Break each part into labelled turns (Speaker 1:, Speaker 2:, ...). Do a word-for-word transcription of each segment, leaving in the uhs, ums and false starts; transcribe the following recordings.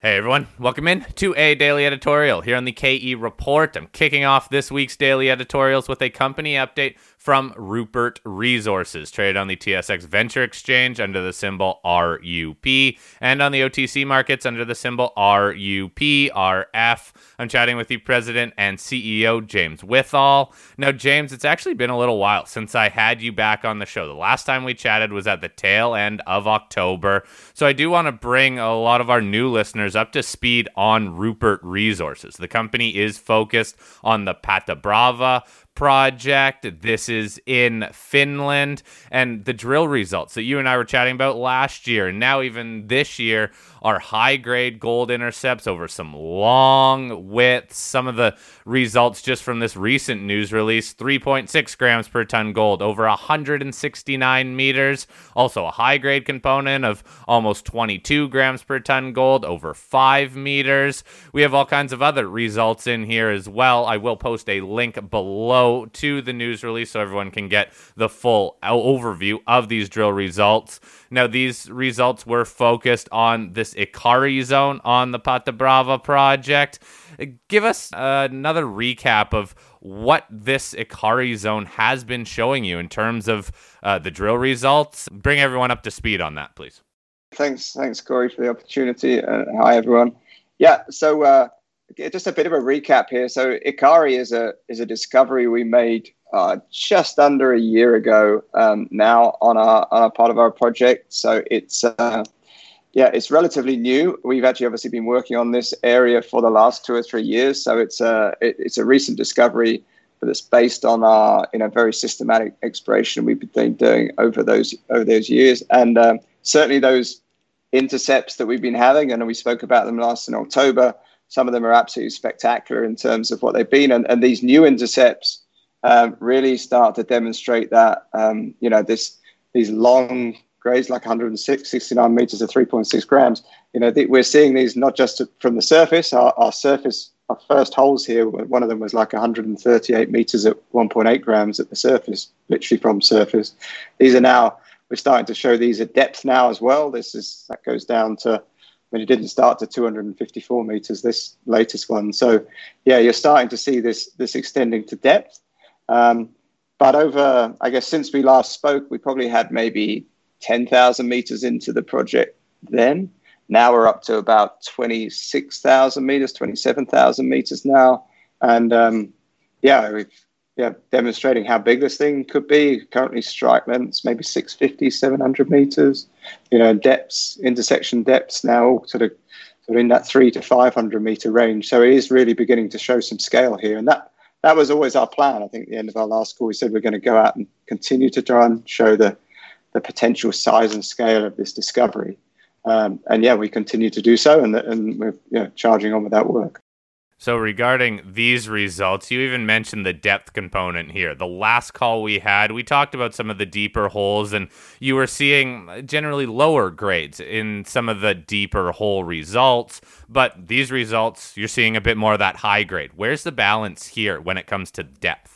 Speaker 1: Hey everyone, welcome in to a daily editorial here on the K E Report. I'm kicking off this week's daily editorials with a company update from Rupert Resources, traded on the T S X Venture Exchange under the symbol R U P and on the O T C markets under the symbol R U P R F. I'm chatting with the president and C E O, James Withall. Now, James, it's actually been a little while since I had you back on the show. The last time we chatted was at the tail end of October, so I do want to bring a lot of our new listeners up to speed on Rupert Resources. The company is focused on the Pata Brava project. This is in Finland, and the drill results that you and I were chatting about last year and now even this year are high-grade gold intercepts over some long widths. Some of the results just from this recent news release: three point six grams per ton gold over one hundred sixty-nine meters. Also a high-grade component of almost twenty-two grams per ton gold over five meters. We have all kinds of other results in here as well. I will post a link below to the news release so everyone can get the full overview of these drill results. Now, these results were focused on this Ikari zone on the Pata Brava project. Give us uh, another recap of what this Ikari zone has been showing you in terms of uh, the drill results. Bring everyone up to speed on that, please.
Speaker 2: Thanks, thanks, Corey, for the opportunity. Uh, hi, everyone. Yeah, so uh, just a bit of a recap here. So Ikari is a is a discovery we made uh, just under a year ago um, now on our on a part of our project. So it's uh, yeah, it's relatively new. We've actually obviously been working on this area for the last two or three years. So it's a it, it's a recent discovery, but it's based on our you know very systematic exploration we've been doing over those over those years, and um, certainly those intercepts that we've been having, and we spoke about them last in October. Some of them are absolutely spectacular in terms of what they've been, and, and these new intercepts um, really start to demonstrate that um, you know this these long grades like one hundred sixty-nine meters at three point six grams. You know th- we're seeing these not just from the surface. Our, our surface, our first holes here, one of them was like one hundred thirty-eight meters at one point eight grams at the surface, literally from surface. These are now we're starting to show these at depth now as well. This is that goes down to. I mean, it didn't start to two hundred fifty-four meters, this latest one. So, yeah, you're starting to see this this extending to depth. Um, but over, I guess, since we last spoke, we probably had maybe ten thousand meters into the project then. Now we're up to about twenty-six thousand meters, twenty-seven thousand meters now. And, um, yeah, we've yeah, demonstrating how big this thing could be. Currently strike lengths, maybe six fifty, seven hundred meters. You know, depths, intersection depths now sort of, sort of in that three to five hundred meter range. So it is really beginning to show some scale here. And that, that was always our plan. I think at the end of our last call, we said we're going to go out and continue to try and show the, the potential size and scale of this discovery. Um, and yeah, we continue to do so, and, and we're you know, charging on with that work.
Speaker 1: So regarding these results, you even mentioned the depth component here. The last call we had, we talked about some of the deeper holes, and you were seeing generally lower grades in some of the deeper hole results. But these results, you're seeing a bit more of that high grade. Where's the balance here when it comes to depth?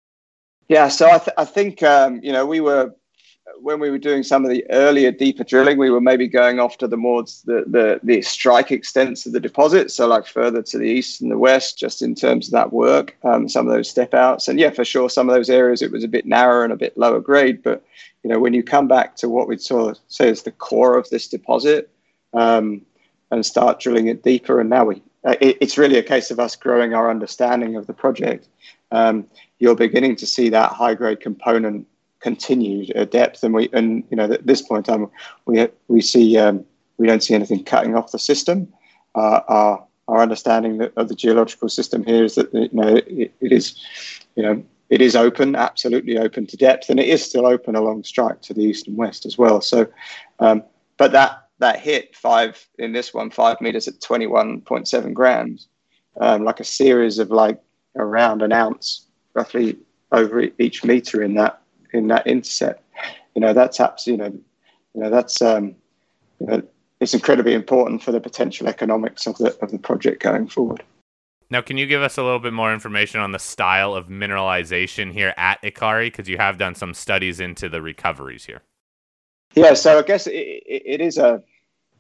Speaker 2: Yeah, so I, th- I think, um, you know, we were, when we were doing some of the earlier, deeper drilling, we were maybe going off to the more the, the the strike extents of the deposit, so like further to the east and the west, just in terms of that work, um, some of those step outs. And yeah, for sure, some of those areas it was a bit narrower and a bit lower grade. But you know, when you come back to what we'd sort of say is the core of this deposit, um, and start drilling it deeper, and now we uh, it, it's really a case of us growing our understanding of the project. Um, you're beginning to see that high grade component continued at depth, and we and you know at this point in time we we see um, we don't see anything cutting off the system. Uh, our our understanding of the geological system here is that you know it, it is you know it is open, absolutely open to depth, and it is still open along strike to the east and west as well. So, um, but that that hit five in this one five meters at twenty-one point seven grams, um, like a series of like around an ounce roughly over each meter in that. in that intercept, you know, that's absolutely, you know, you know, that's, um, you know, it's incredibly important for the potential economics of the, of the project going forward.
Speaker 1: Now, can you give us a little bit more information on the style of mineralization here at Ikari? Because you have done some studies into the recoveries here.
Speaker 2: Yeah, so I guess it, it, it is a,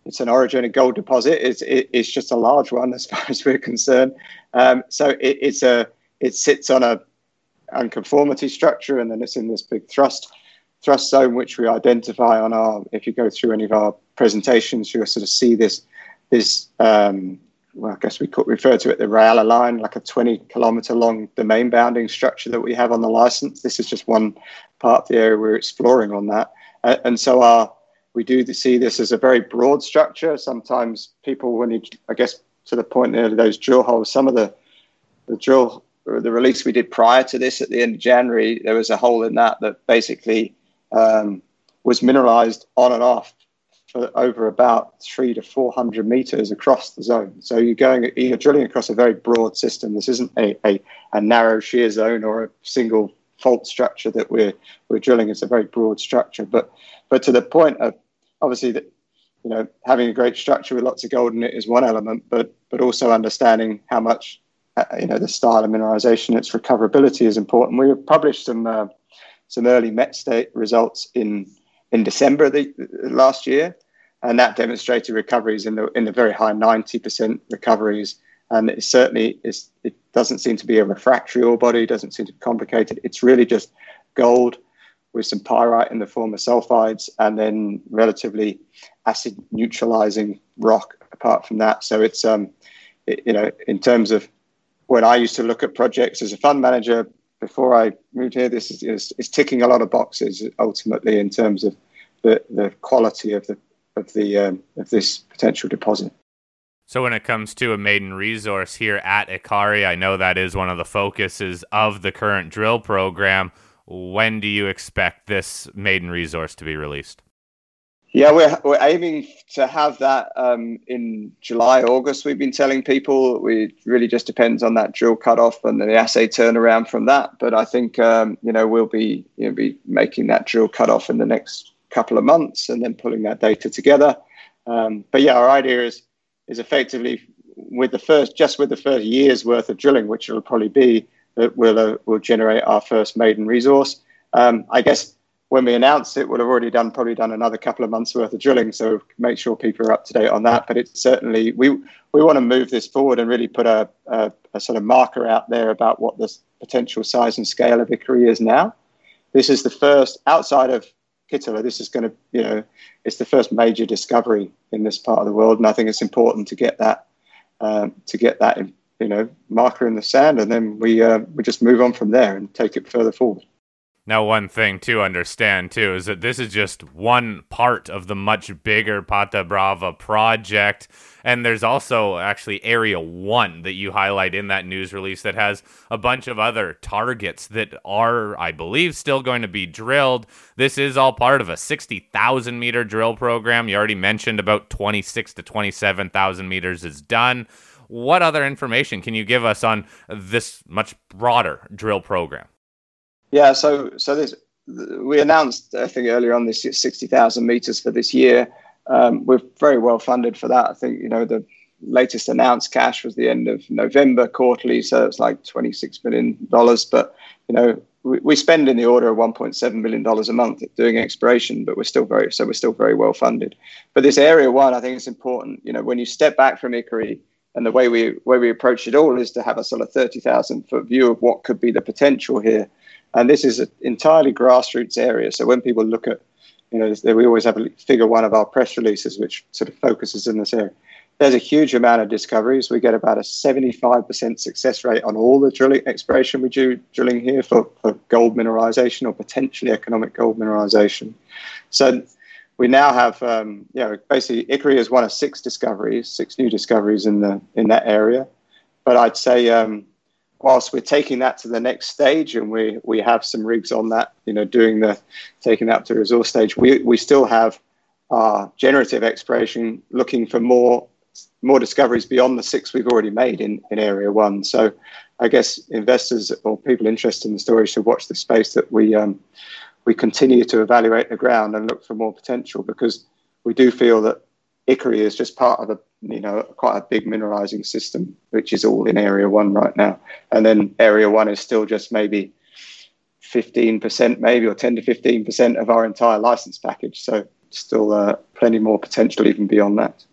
Speaker 2: it's an orogenic gold deposit. It's it, it's just a large one as far as we're concerned. Um, so it, it's a it sits on a unconformity structure, and then it's in this big thrust thrust zone, which we identify on our. If you go through any of our presentations, you'll sort of see this this. Um, well, I guess we could refer to it the Rayala line, like a twenty kilometer long domain bounding structure that we have on the license. This is just one part of the area we're exploring on that. Uh, and so our, we do see this as a very broad structure. Sometimes people, when you, I guess, to the point there, those drill holes, some of the, the drill, or the release we did prior to this at the end of January, there was a hole in that that basically um, was mineralized on and off for over about three to four hundred meters across the zone. So you're going, you're drilling across a very broad system. This isn't a, a, a narrow shear zone or a single fault structure that we're we're drilling. It's a very broad structure. But but to the point of obviously that, you know, having a great structure with lots of gold in it is one element, but but also understanding how much uh, you know the style of mineralization, its recoverability is important. We published some uh, some early met state results in. in December the, last year, and that demonstrated recoveries in the in the very high ninety percent recoveries. And it certainly is. It doesn't seem to be a refractory ore body. Doesn't seem to be complicated. It's really just gold with some pyrite in the form of sulfides, and then relatively acid neutralizing rock. Apart from that, so it's um, it, you know, in terms of when I used to look at projects as a fund manager. Before I moved here, this is, is, is ticking a lot of boxes ultimately in terms of the, the quality of the of the um, of this potential deposit.
Speaker 1: So when it comes to a maiden resource here at Ikkari, I know that is one of the focuses of the current drill program. When do you expect this maiden resource to be released?
Speaker 2: Yeah, we're we're aiming to have that um, in July, August. We've been telling people. We really just depends on that drill cutoff and the assay turnaround from that. But I think um, you know we'll be you know be making that drill cutoff in the next couple of months and then pulling that data together. Um, but yeah, our idea is is effectively with the first just with the first year's worth of drilling, which will probably be that we'll uh, we'll generate our first maiden resource. Um, I guess. When we announced it, we'll have already done probably done another couple of months worth of drilling. So make sure people are up to date on that. But it's certainly we we want to move this forward and really put a, a, a sort of marker out there about what the potential size and scale of Ikkari is now. This is the first outside of Kittila. This is going to you know it's the first major discovery in this part of the world, and I think it's important to get that um, to get that you know marker in the sand, and then we uh, we just move on from there and take it further forward.
Speaker 1: Now, one thing to understand, too, is that this is just one part of the much bigger Pata Brava project. And there's also actually Area one that you highlight in that news release that has a bunch of other targets that are, I believe, still going to be drilled. This is all part of a sixty thousand meter drill program. You already mentioned about twenty-six to twenty-seven thousand meters is done. What other information can you give us on this much broader drill program?
Speaker 2: Yeah, so so this we announced I think earlier on this sixty thousand meters for this year. Um, we're very well funded for that. I think you know the latest announced cash was the end of November quarterly, so it's like twenty-six million dollars. But you know we, we spend in the order of one point seven million dollars a month doing exploration, but we're still very so we're still very well funded. But this area one, I think it's important. You know when you step back from Ikkari. And the way we way we approach it all is to have a sort of thirty thousand foot view of what could be the potential here. And this is an entirely grassroots area. So when people look at, you know, we always have a figure one of our press releases, which sort of focuses in this area. There's a huge amount of discoveries. We get about a seventy-five percent success rate on all the drilling exploration we do drilling here for, for gold mineralization or potentially economic gold mineralization. So we now have, um, you know, basically Ikkari is one of six discoveries, six new discoveries in the in that area. But I'd say, um, whilst we're taking that to the next stage, and we we have some rigs on that, you know, doing the taking that up to the resource stage, we we still have our generative exploration looking for more more discoveries beyond the six we've already made in in Area One. So, I guess investors or people interested in the story should watch the space that we um, we continue to evaluate the ground and look for more potential, because we do feel that Ikkari is just part of a, you know, quite a big mineralizing system, which is all in Area One right now. And then Area One is still just maybe fifteen percent, maybe, or ten to fifteen percent of our entire license package. So still uh, plenty more potential even beyond that.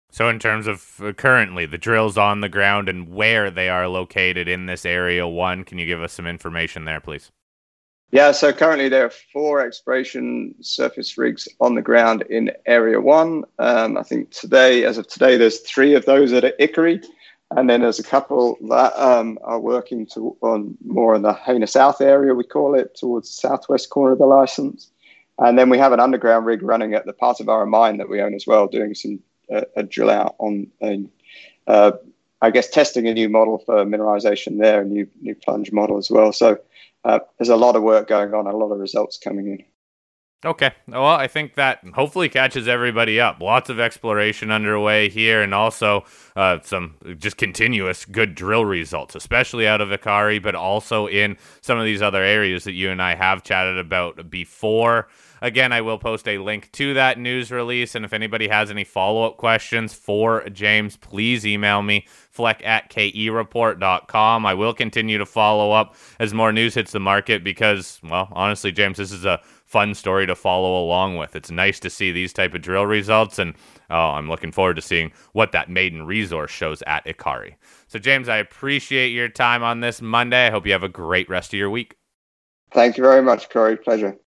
Speaker 1: So in terms of uh, currently the drills on the ground and where they are located in this area one, can you give us some information there, please?
Speaker 2: Yeah, so currently there are four exploration surface rigs on the ground in Area one. Um, I think today, as of today, there's three of those at Ikari, and then there's a couple that um, are working to, on more in the Haina South area, we call it, towards the southwest corner of the license. And then we have an underground rig running at the Patabara mine that we own as well, doing some uh, a drill out on, a, uh, I guess, testing a new model for mineralization there, a new new plunge model as well. So uh, there's a lot of work going on, a lot of results coming in.
Speaker 1: Okay. Well, I think that hopefully catches everybody up. Lots of exploration underway here, and also uh, some just continuous good drill results, especially out of Ikari, but also in some of these other areas that you and I have chatted about before. Again, I will post a link to that news release, and if anybody has any follow-up questions for James, please email me, fleck at k e report dot com. I will continue to follow up as more news hits the market because, well, honestly, James, this is a fun story to follow along with. It's nice to see these type of drill results, and oh, I'm looking forward to seeing what that maiden resource shows at Ikari. So, James, I appreciate your time on this Monday. I hope you have a great rest of your week.
Speaker 2: Thank you very much, Corey. Pleasure.